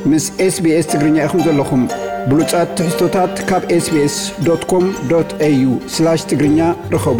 ምስ SBS ትግርኛ ኢኹም ዘለኹም ብሉጻት ትሕዝቶታት ካብ sbs.com.au/ትግርኛ ረኸቡ።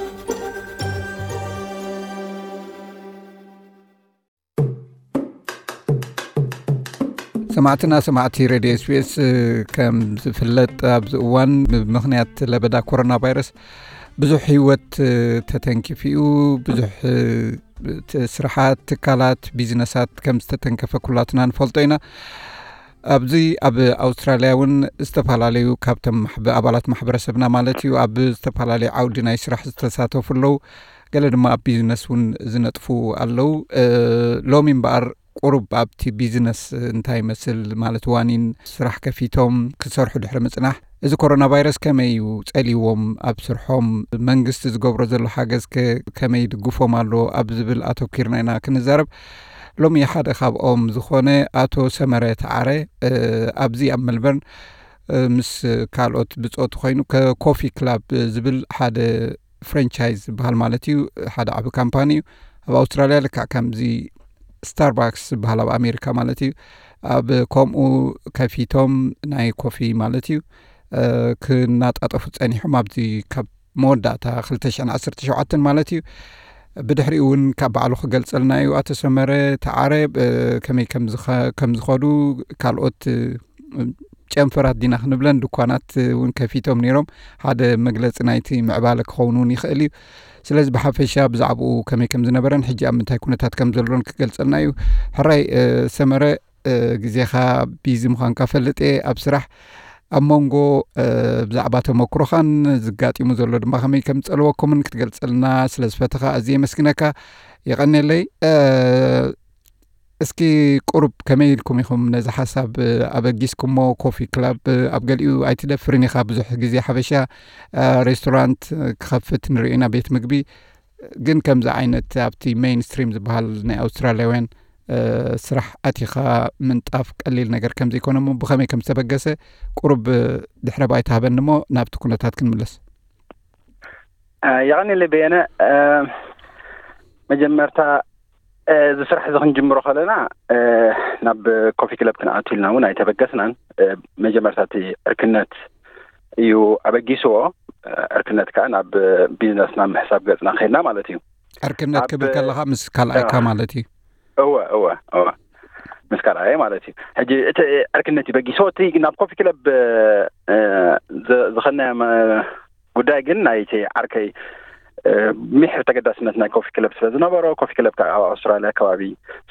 ሰማዕትና ሰማዕቲ ሬድዮ SBS ከም ዝፍለጥ ኣብዚ እዋን ብምኽንያት ለበዳ ኮሮና ቫይረስ ብዙሕ ህይወት ተተንኪፍኡ ብዙሕ ስራሓት ትካላት ቢዝነሳት ከም ዝተተንከፈ ኩላትና ንፈልጦ ኢና። ኣብዚ ኣብ ኣውስትራልያ እውን ዝተፈላለዩ ካብቶም ኣባላት ማሕበረሰብና ማለት እዩ ኣብ ዝተፈላለዩ ዓውዲ ናይ ስራሕ ዝተሳተፉ ኣለው። ገለ ድማ ኣብ ቢዝነስ እውን ዝነጥፉ ኣለው። ሎሚ እምበኣር ቁሩብ ኣብቲ ቢዝነስ እንታይ ይመስል ማለት ዋኒን ስራሕ ከፊቶም ክሰርሑ ድሕሪ ምጽናሕ እዚ ኮሮና ቫይረስ ከመይ ጸሊዎም ኣብ ስርሖም መንግስቲ ዝገብሮ ዘሎ ሓገዝ ከመይ ድግፎም ኣሎ ኣብ ዝብል ኣተኪርና ኢና ክንዛረብ። ሎሚ ሓደ ካብኦም ዝኾነ ኣቶ ሰመረ ተዓረ ኣብዚ ኣብ መልበርን ምስ ካልኦት ብጾት ኮይኑ ከኮፊ ክላብ ዝብል ሓደ ፍራንቻይዝ በሃል ማለት እዩ ሓደ ዓቢ ካምፓኒ እዩ ኣብ ኣውስትራልያ ልክዕ ከምዚ ስታርባክስ በሃል ኣብ ኣሜሪካ ማለት እዩ ኣብ ከምኡ ከፊቶም ናይ ኮፊ ማለት እዩ ክናጣጠፉ ጸኒሖም ኣብዚ ካብ መወዳእታ 2017 ማለት እዩ። ብድሕሪኡ እውን ካብ በዓሉ ክገልጸልና እዩ ኣቶ ሰመረ ተዓረ ከመይ ከም ዝኸዱ ካልኦት ጨንፈራት ዲና ክንብለን ድኳናት እውን ከፊቶም ነይሮም ሓደ መግለፂ ናይቲ ምዕባለ ክኸውኑን ይኽእል እዩ። ስለዚ ብሓፈሻ ብዛዕባኡ ከመይ ከም ዝነበረን ሕጂ ኣብ ምንታይ ኩነታት ከም ዘለዎን ክገልጸልና እዩ። ሕራይ ሰመረ ግዜኻ ቢዚ ምዃንካ ፈልጥ ኣብ ስራሕ ኣብ መንጎ ብዛዕባ ተመክሮኻን ዝጋጢሙ ዘሎ ድማ ከመይ ከም ዝጸለወኩምን ክትገልጸልና ስለ ዝፈተኻ ኣዝየ መስግነካ ይቐኒለይ። እስኪ ቁሩብ ከመይ ኢልኩም ኢኹም ነዚ ሓሳብ ኣበጊስኩሞ ኮፊ ክላብ ኣብ ገሊኡ ኣይትደፍርን ኢኻ ብዙሕ ግዜ ሓበሻ ሬስቶራንት ክኸፍት ንሪኢና ቤት ምግቢ ግን ከምዚ ዓይነት ኣብቲ ሜይንስትሪም ዝበሃል ናይ ኣውስትራልያውያን ስራሕ ኣቲኻ ምንጣፍ ቀሊል ነገር ከም ዘይኮነ ሞ ብኸመይ ከም ዝተበገሰ ቁሩብ ድሕረ ባይታ ሃበኒ ሞ ናብቲ ኩነታት ክንምለስ። ይቐኒለይ በየነ መጀመርታ እዚ ስራሕ እዚ ክንጅምሮ ከለና ናብ ኮፊ ክለብ ክንኣቱ ኢልና እውን ኣይተበገስናን። መጀመርታ እቲ ዕርክነት እዩ ኣበጊስዎ። ዕርክነት ከዓ ናብ ቢዝነስና ምሕሳብ ገጽና ኸይድና ማለት እዩ። ዕርክነት ክብል ከለኻ ምስ ካልኣይካ ማለት እዩ። እወ ምስ ካልኣይ ማለት እዩ። ሕጂ እቲ ዕርክነት ይበጊስዎ እቲ ናብ ኮፊ ክለብ ዝኸናዮ ጉዳይ ግን ናይቲ ዓርከይ ምሕር ተገዳስነት ናይ ኮፊ ክለብ ስለ ዝነበሮ ኮፊ ክለብ ኣብ ኣውስትራልያ ከባቢ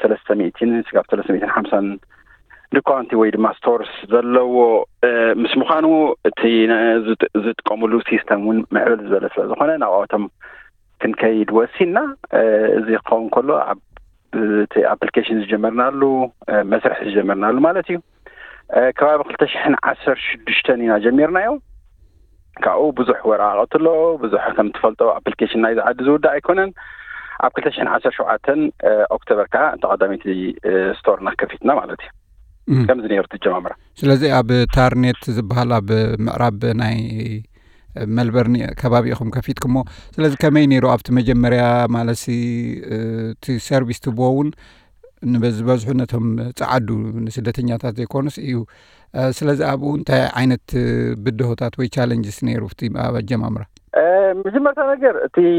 350 ድኳንቲ ወይ ድማ ስቶርስ ዘለዎ ምስ ምዃኑ እቲ ዝጥቀሙሉ ሲስተም እውን ምዕብል ዝበለ ስለ ዝኾነ ናብኣቶም ክንከይድ ወሲና እዚ ክኸውን ከሎ እቲ ኣፕሊኬሽን ዝጀመርናሉ መስርሕ ዝጀመርናሉ ማለት እዩ ከባቢ 2016 ኢና ጀሚርናዮ። ካብኡ ብዙሕ ወረቓቕቲ ኣሎ ብዙሕ ከም ትፈልጦ ኣፕሊኬሽን ናይ ዝዓዲ ዝውዳእ ኣይኮነን። ኣብ 2017 ኦክቶበር ከዓ ተቐዳሚቲ ስቶርና ከፊትና ማለት እዩ ከምዚ ነይሩ ትጀማምራ። ስለዚ ኣብ ታርኔት ዝበሃል ኣብ ምዕራብ ናይ መልበርን ከባቢ ኢኹም ከፊትኩሞ። ስለዚ ከመይ ነይሩ ኣብቲ መጀመርያ ማለሲ እቲ ሰርቪስ ትቦ እውን ንበዝበዝሑ ነቶም ጸዓዱ ንስደተኛታት ዘይኮኑስ እዩ። ስለዚ ኣብኡ እንታይ ዓይነት ብድሆታት ወይ ቻሌንጅስ ነይሩ እቲ ኣብ ኣጀማምራ? መጀመርታ ነገር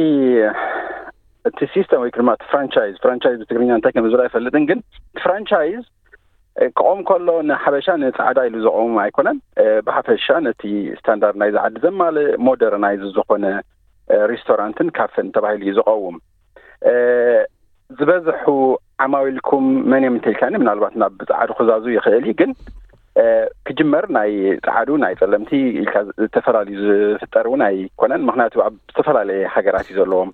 እቲ ሲስተም ወይ ድማ እቲ ፍራንቻይዝ ብትግርኛ እንታይ ከም ዝብላ ኣይፈልጥን ግን ፍራንቻይዝ ክቆም ከሎ ንሓበሻ ንፃዕዳ ኢሉ ዝቆም ኣይኮነን። ብሓፈሻ ነቲ ስታንዳርድ ናይ ዝዓዲ ዘማልእ ሞደርናይዝ ዝኾነ ሬስቶራንትን ካፈን ተባሂሉ እዩ ዝቐውም። ዝበዝሑ ዓማዊልኩም መን እዮም እንተይልካኒ ምናልባት ናብ ፃዕዱ ክዛዙ ይኽእል እዩ ግን ክጅመር ናይ ፃዕዱ ናይ ጸለምቲ ኢልካ ዝተፈላለዩ ዝፍጠር እውን ኣይኮነን። ምክንያቱ ኣብ ዝተፈላለየ ሃገራት እዩ ዘለዎም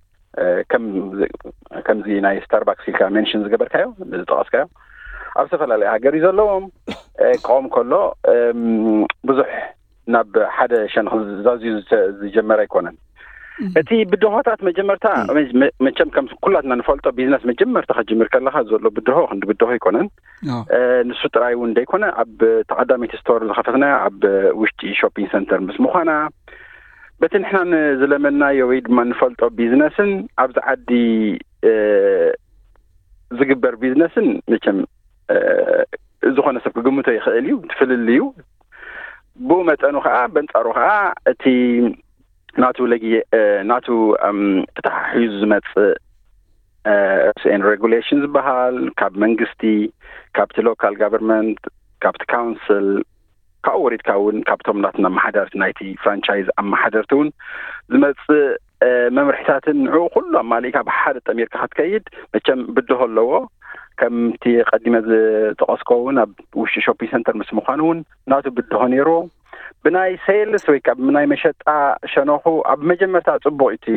ከምዚ ናይ ስታርባክስ ኢልካ ሜንሽን ዝገበርካዮ ዝጠቐስካዮ ኣብ ዝተፈላለየ ሃገር እዩ ዘለዎም። ክቆም ከሎ ብዙሕ ናብ ሓደ ሸንኽ ዛዝዩ ዝጀመረ ኣይኮነን። እቲ ብድሆታት መጀመርታ መቸም ከም ኩላትና ንፈልጦ ቢዝነስ መጀመርታ ከጅምር ከለኻ ዘሎ ብድሆ ክንዲ ብድሆ ይኮነን። ንሱ ጥራይ እውን እንደይኮነ ኣብ ተቐዳሚት ስቶር ዝኸፈትና ኣብ ውሽጢ ሾፒንግ ሰንተር ምስ ምዃና በቲ ንሕና ዝለመናዮ ወይ ድማ ንፈልጦ ቢዝነስን ኣብዚ ዓዲ ዝግበር ቢዝነስን መቸም ዝኾነ ሰብ ክግምቶ ይኽእል እዩ ትፍልልዩ ብኡ መጠኑ ከዓ በንጻሩ ከዓ እቲ ናቱ ተተሓሒዙ ዝመጽእ and regulations ዝበሃል ካብ መንግስቲ ካብቲ ሎካል ጋቨርንመንት ካብቲ ካውንስል ካብኡ ወሪድካ እውን ካብቶም ናትና ማሕደርቲ ናይቲ ፍራንቻይዝ ኣማሓደርቲ እውን ዝመጽእ መምርሒታትን ንዑ ኩሉ ኣማሊእካ ብሓደ ጠሚርካ ክትከይድ መቸም ብድሆ ኣለዎ ከምቲ ቀዲመ ዝጠቐስኮ እውን ኣብ ውሽጢ ሾፒንግ ሰንተር ምስ ምዃኑ እውን ናቱ ብድሆ ነይሩ ብናይ ሴልስ ወይ ካብ ብናይ መሸጣ ሸነኹ ኣብ መጀመርታ ጽቡቕ እቲ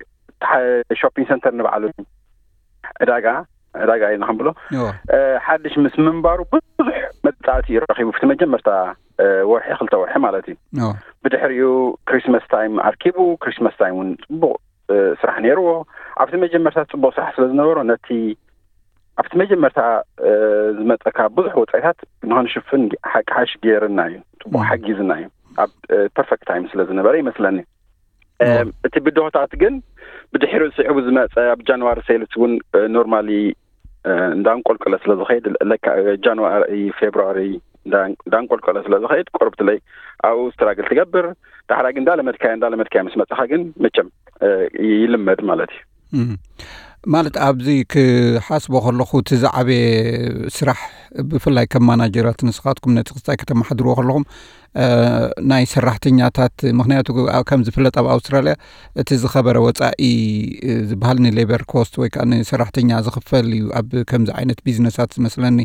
ሾፒንግ ሰንተር ንበዓሉ ዕዳጋ ኢና ክንብሎ ሓድሽ ምስ ምንባሩ ብዙሕ መጻእቲ ይረኺቡ ፍቲ መጀመርታ ወርሒ 2 ወርሒ ማለት እዩ ብድሕሪኡ ክሪስማስ ታይም ኣርኪቡ ክሪስማስ ታይም እውን ጽቡቕ ስራሕ ነይርዎ ኣብቲ መጀመርታ ጽቡቕ ስራሕ ስለ ዝነበሮ ነቲ ኣብቲ መጀመርታ ዝመፀካ ብዙሕ ወጻኢታት ንኽንሽፍን ሓቂ ገይርና እዩ ጽቡቕ ሓጊዝና እዩ ኣብ ፐርፌክት ታይም ስለ ዝነበረ ይመስለኒ እቲ ብድሆታት ግን ብድሕሪኡ ስዒቡ ዝመፀ ኣብ ጃንዋሪ ሴልስ እውን ኖርማሊ እንዳንቆልቆለ ስለ ዝኸይድ ጃንዋሪ ፌብሩዋሪ እንዳንቆልቆለ ስለ ዝኸይድ ቆርብቲ ላይ ኣብኡ ስትራግል ትገብር ዳሕራ ግን እንዳለመድካያ ምስ መፅኻ ግን መቸም ይልመድ ማለት እዩ ማለት ኣብዚ ክሓስቦ ከለኹ እቲ ዝዓበየ ስራሕ ብፍላይ ከም ማናጀራት ንስኻትኩም ነቲ ክስታይ ከተመሓድርዎ ከለኹም ናይ ሰራሕተኛታት ምክንያቱ ከም ዝፍለጥ ኣብ ኣውስትራልያ እቲ ዝኸበረ ወፃኢ ዝበሃል ንሌበር ኮስት ወይ ከዓ ንሰራሕተኛ ዝኽፈል እዩ ኣብ ከምዚ ዓይነት ቢዝነሳት ዝመስለኒ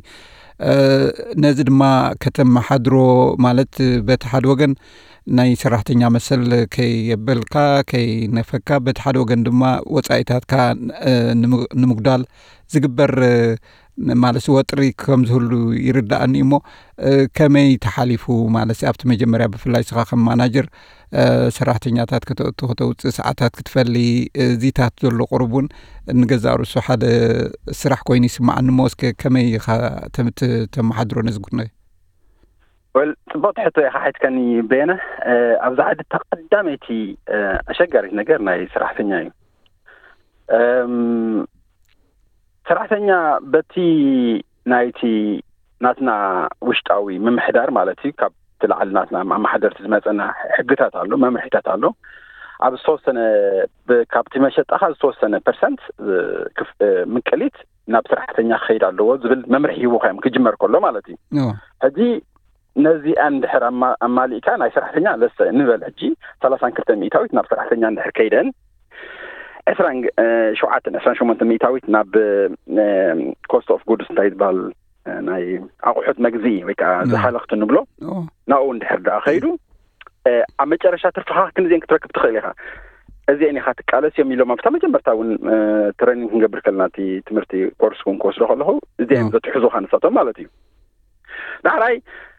ነዚ ድማ ከተመሓድሮ ማለት በቲ ሓደ ወገን ናይ ሰራሕተኛ መሰል ከየበልካ ከይነፈካ በቲ ሓደ ወገን ድማ ወፃኢታትካ ንምጉዳል ዝግበር ማለት ወጥሪ ከም ዝህሉ ይርዳእኒ እሞ ከመይ ተሓሊፉ ማለት ኣብቲ መጀመርያ ብፍላይ ስኻ ከም ማናጀር ሰራሕተኛታት ከተውፅእ ሰዓታት ክትፈሊ ዚታት ዘሎ ቁርቡን ንገዛእ ርእሱ ሓደ ስራሕ ኮይኑ ይስማዓኒ እሞ እስከ ከመይ ተመሓድሮ ነዚ ጉዳይ ጽቡቕ ሕቶ ኢኻ ሓይትከኒ በየነ ኣብዛ ዓዲ ተቐዳመይቲ ኣሸጋሪት ነገር ናይ ሰራሕተኛ እዩ ሰራሕተኛ በቲ ናይቲ ናትና ውሽጣዊ ምምሕዳር ማለት እዩ ካብ ትልዓል ናትና ኣማሓደርቲ ዝመፀና ሕግታት ኣሎ መምርሒታት ኣሎ ኣብ ዝተወሰነ ካብቲ መሸጣኻ ዝተወሰነ ፐርሰንት ምቅሊት ናብ ሰራሕተኛ ክኸይድ ኣለዎ ዝብል መምርሒ ሂቦ ኸዮም ክጅመር ከሎ ማለት እዩ ሕጂ ነዚኣን ድሕር ኣማሊእካ ናይ ሰራሕተኛ ንበል ሕጂ 32 ሚእታዊት ናብ ሰራሕተኛ እንድሕር ከይደን 28 ሚእታዊት ናብ ኮስት ኦፍ ጉድስ እንታይ ዝበሃል ናይ ኣቑሑት መግዚ ወይ ከዓ ዝሓለኽቲ ንብሎ ናብኡ እንድሕር ዳኣ ኸይዱ ኣብ መጨረሻ ትርፍኻ ክንዚአን ክትረክብ ትኽእል ኢኻ እዚአን ኢኻ ትቃለስ እዮም ኢሎም ኣብታ መጀመርታ እውን ትሬኒንግ ክንገብር ከለና እቲ ትምህርቲ ኮርስ እውን ክወስዶ ከለኹ እዚአን ዘትሕዙኻ ንሳቶም ማለት እዩ ዳሕራይ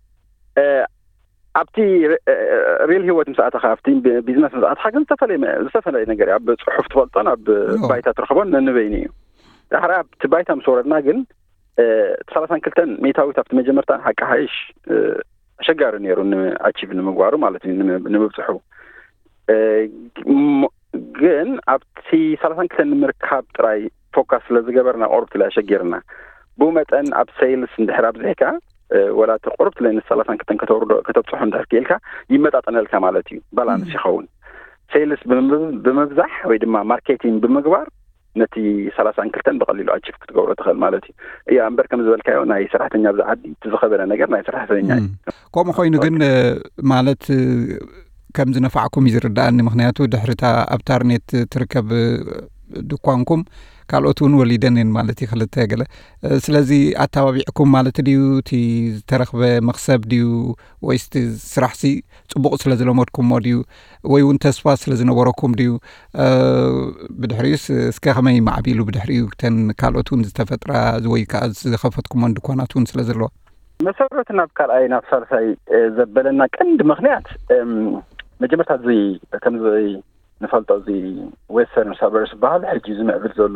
ኣብቲ ሪል ህይወት ምስኣተኻ ኣብቲ ቢዝነስ ምስኣተኻ ግን ዝተፈለየ ነገር ኣብ ፅሑፍ ትፈልጦን ኣብ ባይታ ትረኽቦን ነንበይኒ እዩ ዳሕራ ኣብቲ ባይታ ምስ ወረድና ግን 32 ሚእታዊት ኣብቲ መጀመርታ ሓቂ ሓይሽ ኣሸጋሪ ነይሩ ንኣቺቭ ንምግባሩ ማለት እዩ ንምብፅሑ ግን ኣብቲ 32 ንምርካብ ጥራይ ፎካስ ስለ ዝገበርና ቆርብቲ ላይ ኣሸጊርና ብኡ መጠን ኣብ ሴልስ እንድሕር ኣብዝሒካ ወላ ተቆርብት ላይ ንሰላሳን ከተብፅሑ እንድሕር ክኢልካ ይመጣጠነልካ ማለት እዩ ባላንስ ይኸውን ሴልስ ብምብዛሕ ወይ ድማ ማርኬቲንግ ብምግባር ነቲ 32 በቀሊሉ ኣቺፍ ክትገብሮ ትኽእል ማለት እዩ እያ እምበር ከም ዝበልካዮ ናይ ሰራሕተኛ ብዛዓዲ ትዝኸበረ ነገር ናይ ሰራሕተኛ ከምኡ ኮይኑ ግን ማለት ከም ዝነፋዕኩም ይዝርዳእኒ ምክንያቱ ድሕሪታ ኣብ ታርኔት ትርከብ ድኳንኩም ካልኦት እውን ወሊደንን ማለት ይኽልተ ገለ ስለዚ ኣታባቢዕኩም ማለት ድዩ እቲ ዝተረኽበ መክሰብ ድዩ ወይስ ስራሕሲ ጽቡቕ ስለ ዝለመድኩሞ ድዩ ወይ እውን ተስፋ ስለ ዝነበረኩም ድዩ ብድሕሪኡስ እስከ ከመይ ማዕቢሉ ብድሕሪኡ ተን ካልኦት እውን ዝተፈጥራ ወይ ከዓ ዝኸፈትኩሞን ድኳናት እውን ስለ ዘለዋ መሰረት ናብ ካልኣይ ናብ ሳልሳይ ዘበለና ቀንዲ ምክንያት መጀመርታ እዚ ከምዚ ንፈልጦ እዚ ዌስተርን ሰበርስ ባህል ሕጂ ዝምዕብል ዘሎ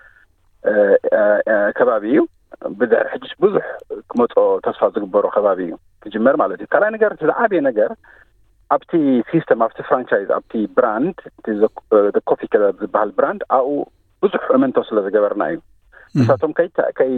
ከባቢ እዩ ብድሕሪ ሕጂ ብዙሕ ክመፆ ተስፋ ዝግበሮ ከባቢ እዩ ክጅመር ማለት እዩ ካልኣይ ነገር ዝዓበየ ነገር ኣብቲ ሲስተም ኣብቲ ፍራንቻይዝ ኣብቲ ብራንድ እቲ ኮፊ ክለብ ዝበሃል ብራንድ ኣብኡ ብዙሕ እምንቶ ስለ ዝገበርና እዩ ንሳቶም ከይ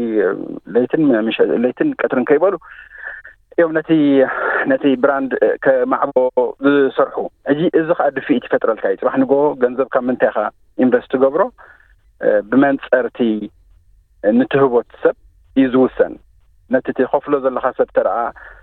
ለይትን ቀትርን ከይበሉ يوم نتي براند كمعبو زرحو اجي اذا قد في يتفتر الكايت راح نقول جنزب كم منتخا انفست قبره بمن صرتي نتهبوت سب يزوسن نتي خفلو زل خاصه ترى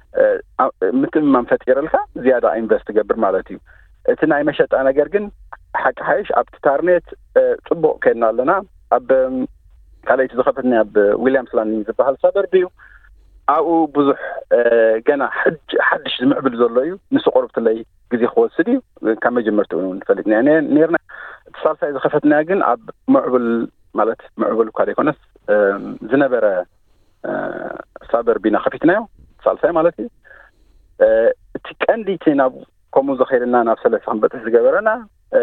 مثل ما مفتير لك زياده انفست قبر مالتي اتنا يمشط انا غير ግን حق حيش ابتارنت طبق كنا لنا اب قاليت زخفتني اب ويليامز لاندينج زبحال صدر بيو او بزح جنا حدش زمعبل زلو نس قربت لي غزي خوسدي كما جمرتو نفلقنا يعني نيرنا اتصال سايز خفتنا ግን اب معبل ማለት معبل كاريكونس زنبره صابر بينا خفيتنا اتصال ساي مالتي تكنديتنا كومو زخيرنا نفس لسان بتزغبرنا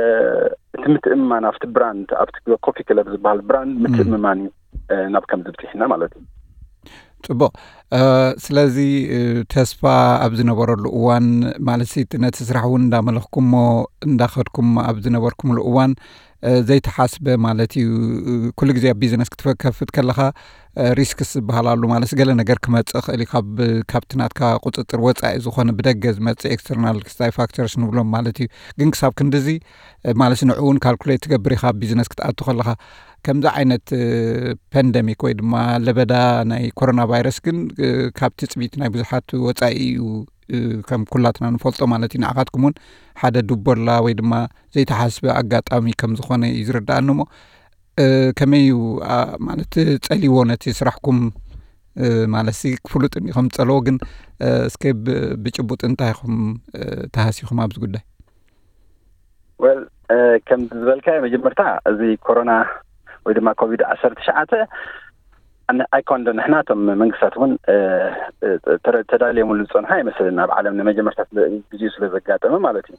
تمتئما نفت براند ابت كوفي كلاب زبال براند متئماني ናብ ከም ዝብትሕና ማለት እዩ ጽቡቕ ስለዚ ተስፋ ኣብ ዝነበረሉ እዋን ማለት ነቲ ስራሕ እውን እንዳመለኽኩሞ እንዳኸድኩም ኣብ ዝነበርኩምሉ እዋን ዘይተሓስበ ማለት እዩ ኩሉ ግዜ ኣብ ቢዝነስ ክትከፍት ከለኻ ሪስክስ ዝበሃላሉ ማለት ገለ ነገር ክመጽእ ክእል ካብቲ ናትካ ቁፅጥር ወጻኢ ዝኾነ ብደገ ዝመጽእ ኤክስተርናል ፋክተርስ ንብሎም ማለት እዩ ግን ክሳብ ክንድዚ ማለት ንዑ እውን ካልኩሌት ትገብር ኢኻ ኣብ ቢዝነስ ክትኣቱ ከለኻ ከምዛ ዓይነት ፓንደሚክ ወይ ድማ ለበዳ ናይ ኮሮና ቫይረስ ግን ካብቲ ጽቢት ናይ ብዙሓት ወጻኢ እዩ ከም ኩላትና ንፈልጦ ማለት እዩ ንዓኻትኩም እውን ሓደ ዱቦላ ወይ ድማ ዘይተሓስበ ኣጋጣሚ ከም ዝኾነ ይዝርዳእኒ እሞ ከመይ እዩ ማለት ጸሊዎ ነቲ ስራሕኩም ማለት ክፍሉጥን ኢኹም ጸልዎ ግን እስከ ብጭቡጥ እንታይ ኢኹም ተሃሲኹም ኣብዚ ጉዳይ ወል ከም ዝበልካ መጀመርታ እዚ ኮሮና ወይ ድማ ኮቪድ 19 أنا أيكون ده نحن توم منقصاتون تدالي مولصون هاي مثلا بعالمنا ما جمرت بجيس لزقات ما مالتي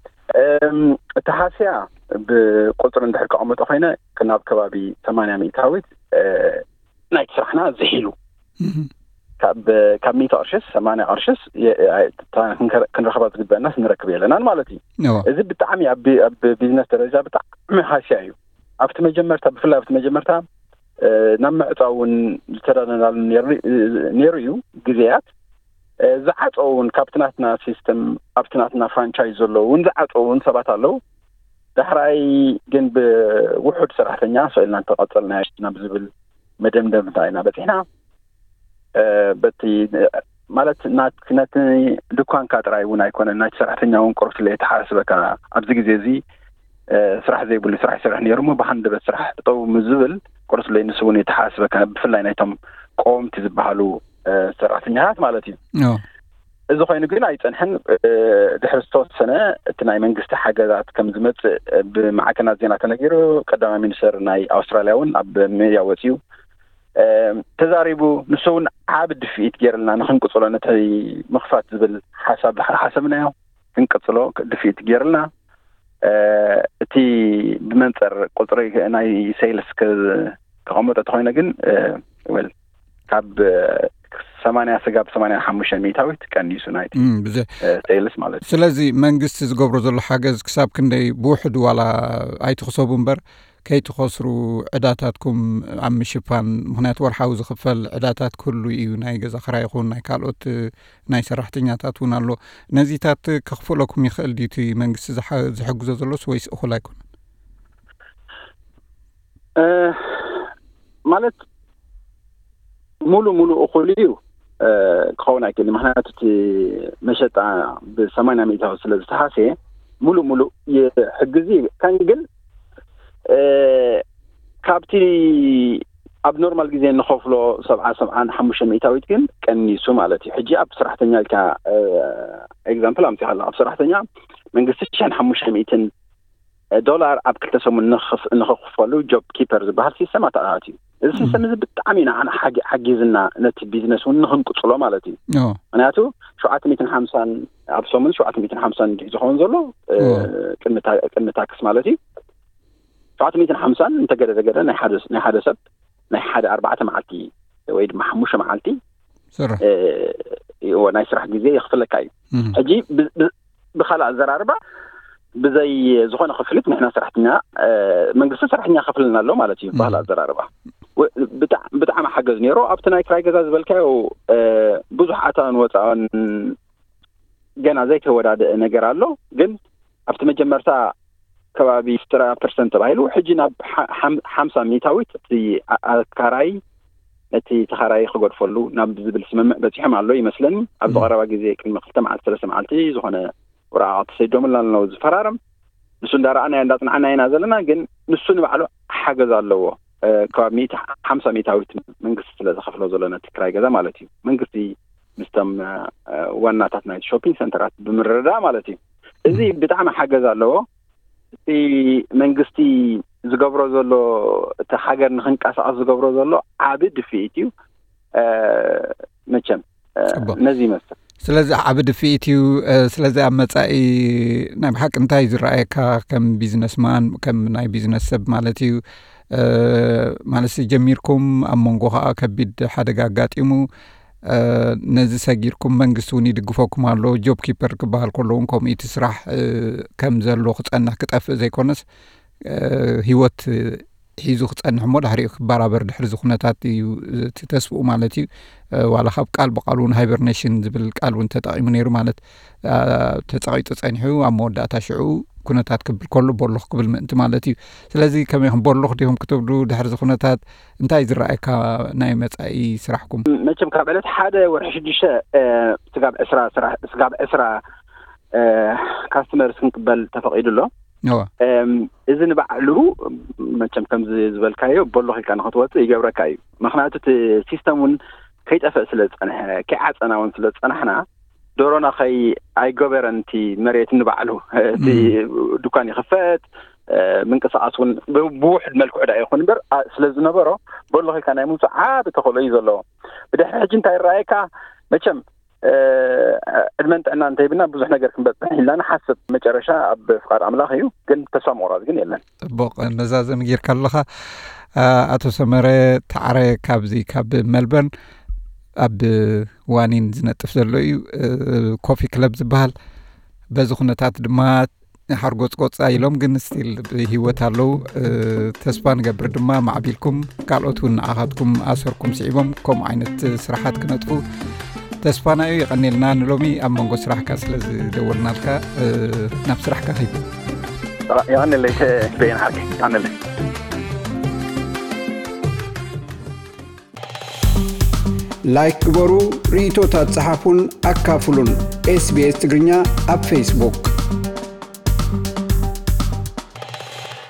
تحاسيا بقطر ندحر كعمت أخينا كنا بكبابي 800 هاويت نايت صرحنا زهيلو كاب 100 أرشس 8 أرشس كن رخبات قد الناس نركب لنا مالتي إذا بتعمي أب بيزنس درجة بتعمي هاشيايو أفت ما جمرتها بفلا أفت ما جمرتها نمعطاون ترانال نيريو غزيات زعطون كابتناتنا سيستم ابتناتنا فرانچايز لو زعطون سبات الله دحراي جن بوحد سرحتنيا سئلنا تقطلنا يشنا بزبل مدمدم تاعنا بتحنا بتي مالت نات دكان كاتراي ونا يكون نات سرحتنياون قرص لي تحاسبك ابز غزيزي سرح زي بول سرح نيرمو بحند بسرح طو مزبل قرص لي نسوني يتحاسبك بفلاي نايتم قومت زبحالو سرعتنيات مالتي اذا خوينو ግን አይጸንحن دحرستوس سنه تناي منግስት حاجات كم زمت بمعكنا زينا تنغيرو قدام ሚኒስተር ናይ አውስትራሊያውን ኣብ ሚዲያ ወፂዩ ተዛሪቡ ንሱን ዓብድ ፊት ገርልና ንኽንቅጽሎ ነተይ መኽፋት ዝብል ሓሳብናዮ ክንቅጽሎ ድፊት ገርልና እቲ ብመንጸር ቁጥሪ ናይ ሴልስ ከቆመጠ ተኾይነ ግን ወል ካብ 80 ስጋብ 85 ሚታዊት ቀኒሱ ናይቲ ሴልስ ማለት ስለዚ መንግስት ዝገብሮ ዘሎ ሓገዝ ክሳብ ክንደይ ብውሕዱ ዋላ ኣይትኽሰቡ እምበር ከይትኸስሩ ዕዳታትኩም ኣብ ምሽፋን ምክንያቱ ወርሓዊ ዝኽፈል ዕዳታት ኩሉ እዩ ናይ ገዛ ክራይ ይኹን ናይ ካልኦት ናይ ሰራሕተኛታት እውን ኣሎ ነዚታት ክኽፈለኩም ይኽእል ዲቲ መንግስቲ ዝሕግዞ ዘሎስ ወይስ እኹል ኣይኮነን ማለት ሙሉ እኹል እዩ ክኸውን ኣይክእልን ምክንያቱ እቲ መሸጣ ብ80 ሚታው ስለዝተሓሰ ሙሉ ይሕግዝ ካንግል ካብቲ ኣብ ኖርማል ጊዜ ንኸፍሎ 75 ሚታዊት ግን ቀኒሱ ማለት እዩ ሕጂ ኣብ ስራሕተኛ ኢልካ ኤግዛምፕል ኣምፂ ሓላ ኣብ ስራሕተኛ መንግስቲ $500 ኣብ ክልተ ሰሙን ንኸኽፈሉ ጆብ ኪፐር ዝበሃል ሲስተም ኣተኣት እዩ እዚ ሲስተም እዚ ብጣዕሚ ንዓና ሓጊዝና ነቲ ቢዝነስ እውን ንኽንቅፅሎ ማለት እዩ ምክንያቱ 750 ኣብ ሰሙን 750 ዝኸውን ዘሎ ቅድሚ ታክስ ማለት እዩ 750 እንተገደገደ ናይ ሓደ ሰብ ናይ ሓደ 4 መዓልቲ ወይ ድማ 5 መዓልቲ ናይ ስራሕ ግዜ ይኽፍለካ እዩ ሕጂ ብኻልእ ኣዘራርባ بزي زخون خفلت نحن سرحتنا منقص سرحنا خفلنا له مالتي بحال الضراربة ብጣዕሚ ሓገዝ ነይሩ ኣብቲ ናይ ክራይ ገዛ ዝበልካዮ ብዙሕ ኣታውን ወፃእን ገና ዘይተወዳደአ ነገር ኣሎ ግን ኣብቲ መጀመርታ ከባቢ 10% ተባሂሉ ሕጂ ናብ 50 ሚታዊት እቲ ኣካራይ እቲ ተኻራይ ክጎድፈሉ ናብ ዝብል ስምምዕ በፂሖም ኣሎ ይመስለኒ ኣብ ዝቐረባ ግዜ ቅድሚ 2 መዓልቲ 3 መዓልቲ ዝኾነ ወረቓቕቲ ተሰይዶምና ነው ዝፈራርም ንሱ እንዳረኣና እንዳጽናዕና ኢና ዘለና ግን ንሱ ንባዕሉ ሓገዝ ኣለዎ ከባቢ 50 ሚታዊት መንግስቲ ስለ ዝኸፍሎ ዘሎ ነቲ ክራይ ገዛ ማለት እዩ መንግስቲ ምስቶም ዋናታት ናይ ሾፒንግ ሰንተራት ብምርዳእ ማለት እዩ እዚ ብጣዕሚ ሓገዝ ኣለዎ እቲ መንግስቲ ዝገብሮ ዘሎ እቲ ሃገር ንኽንቀሳቐስ ዝገብሮ ዘሎ ዓብ ድፊኢት እዩ መቸም ነዚ ይመስል ስለዚ ዓብ ድፊኢት እዩ ስለዚ ኣብ መጻኢ ናይ ብሓቂ እንታይ ዝረኣየካ ከም ቢዝነስማን ከም ናይ ቢዝነስ ሰብ ማለት እዩ ማለት ጀሚርኩም ኣብ መንጎ ከዓ ከቢድ ሓደጋ ኣጋጢሙ ነዚ ሰጊርኩም መንግስቲ እውን ይድግፈኩም ኣሎ ጆብ ኪፐር ክበሃል ከሎ እውን ከምኡ እቲ ስራሕ ከም ዘሎ ክጸንሕ ክጠፍእ ዘይኮነስ ህይወት ሒዙ ክጸንሕ እሞ ድሕሪኡ ክበራበር ድሕሪ ዝኹነታት እዩ ተስፍኡ ማለት እዩ ዋላ ካብ ቃል ብቃል እውን ሃይበርኔሽን ዝብል ቃል እውን ተጠቂሙ ነይሩ ማለት ተጸቂጡ ጸኒሑ ኣብ መወዳእታ ሽዑ ኩነታት ክብል ከሎ ቦሎኽ ክብል ምእንቲ ማለት እዩ ስለዚ ከመይ ቦሎኽ ዲኹም ክትብሉ ድሕሪ ዝኹነታት እንታይ ዝረኣየካ ናይ መጻኢ ስራሕኩም መቸም ካብ ዕለት ሓደ ወርሒ 6 ስጋብ 10 ካስተመርስ ክንቅበል ተፈቂዱሎ እዚ ንባዕሉ መቸም ከም ዝበልካዮ ቦሎኽ ኢልካ ንኽትወፅእ ይገብረካ እዩ ምክንያቱ እቲ ሲስተሙን ከይጠፍእ ስለ ዝጸንሐ ከይዓፀና እውን ስለ ዝጸናሕና ዶሮና ኣይጎበረንቲ መሬት ንባዕሉ እቲ ዱካን ይኽፈት ምንቅስቃስ እውን ብውሕድ መልክዑ ዳ ይኹን እምበር ስለ ዝነበሮ ቦሎኽ ኢልካ ናይ ምውፃእ ዓብ ተኽእሎ እዩ ዘለዎ ብድሕሪ ሕጂ እንታይ ይረኣየካ መቸም ዕድመን ጥዕና እንተይብና ብዙሕ ነገር ክንበፅሕ ኢልና ንሓስብ መጨረሻ ኣብ ፍቃድ ኣምላኽ እዩ ግን ተስፋ ምቑራፅ ግን የለን ጽቡቕ ነዛዘም ጌርካ ኣለኻ ኣቶ ሰመረ ተዓረ ካብዚ ካብ መልበርን ኣብ ዋኒን ዝነጥፍ ዘሎ እዩ ኮፊ ክለብ ዝበሃል በዚ ኩነታት ድማ ሓርጎፅ ቆፃ ኢሎም ግን ስቲል ህይወት ኣለው ተስፋ ንገብር ድማ ማዕቢልኩም ካልኦት እውን ንኣኻትኩም ኣሰርኩም ስዒቦም ከምኡ ዓይነት ስራሓት ክነጥፉ ተስፋና እዩ ይቐኒልና ንሎሚ ኣብ መንጎ ስራሕካ ስለዚ ደወልናልካ ናብ ስራሕካ ኸይዱ ይቐኒለይ በይን ሓርኪ ይቐኒለይ ላይክ ግበሩ ሪቶታት ፀሓፉን ኣካፍሉን SBS ትግርኛ ኣብ ፌስቡክ